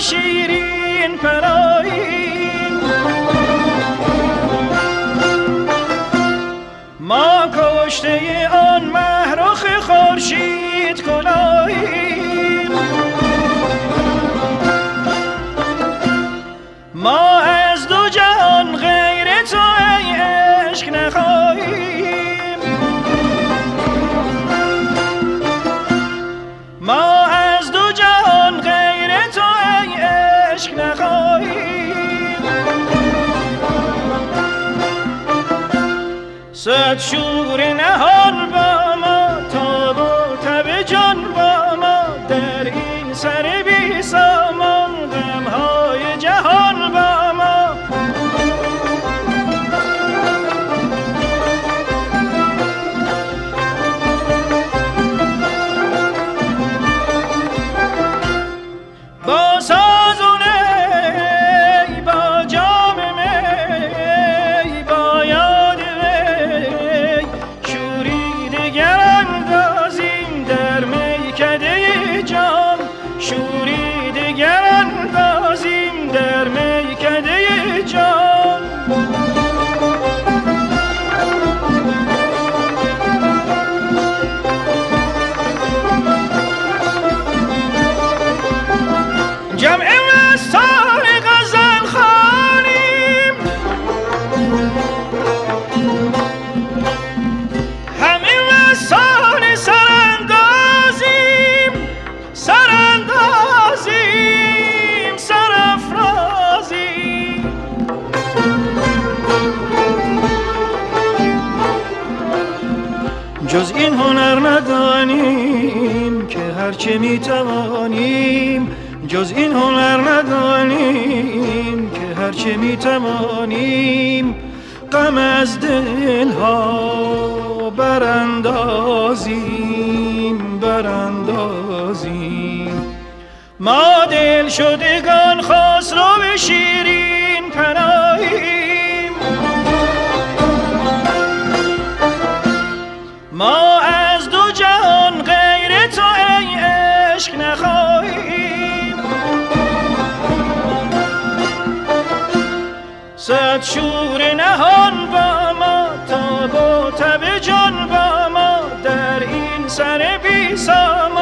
شیرین پراییم، ما کشته آن مهرخ خورشید کلاهیم، ما از دو جهان غیر تو ای عشق نخواهیم، ما از دو جهان غیر تو ای عشق نخواهیم، صد شور نهان با ما تاب و تب جان با ما در این سر بی سامان غمهای جهان با ما. با ساز و نی با جام می با یاد وی شوری دگر اندازیم در میکده جام، شوری دگر اندازیم در میکده جام. جمع مستان غزل خوانیم، همه مستان سراندازیم، سراندازیم سرافرازیم. جز این هنر ندانیم که هرچه میتوانیم، جز این هنر ندانیم که هرچه میتوانیم غم از دلها براندازیم براندازیم. ما دل شدگان خسرو شیرین پناهیم، ما از دو جهان غیر تو ای عشق نخواهیم، صد شور نهان با ما تاب و تب جان با ما در این سر بی سامان.